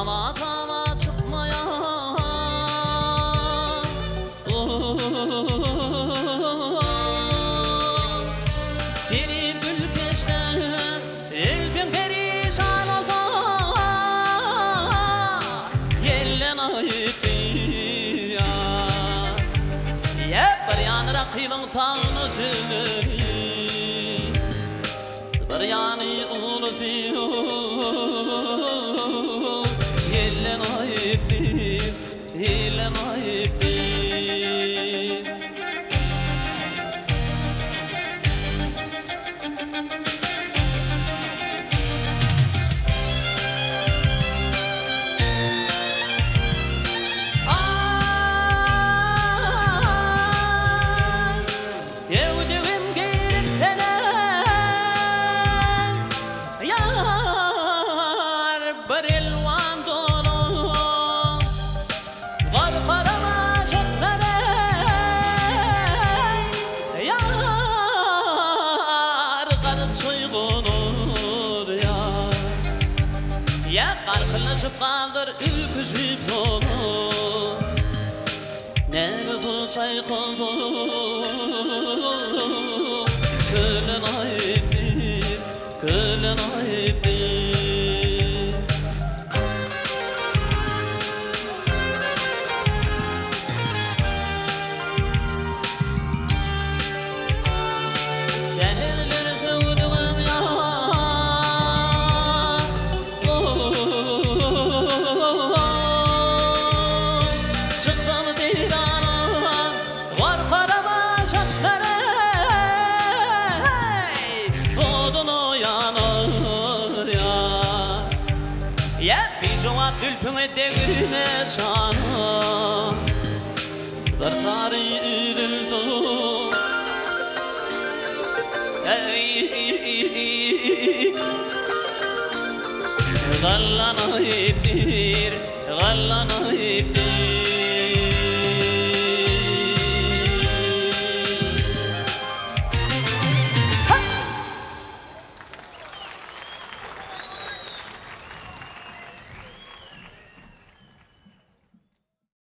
Tama tama çıkmayan Benim ülkeşte elbim perişan olsa Yellen ayıptır ya Bir yan rakibin tanrıdır Bir yanı ulusuyor Yellen ayıptır, yellen ayıptır Qarqılışıp qaldır ülküzüp yolu Nerede çayqıldı Kölün ayıptır, kölün ayıptır Şehirleri sevdiğim ya Bir cevap ülpüne devine sana Bir tarihi ürüldü Gallana iptir, gallana iptir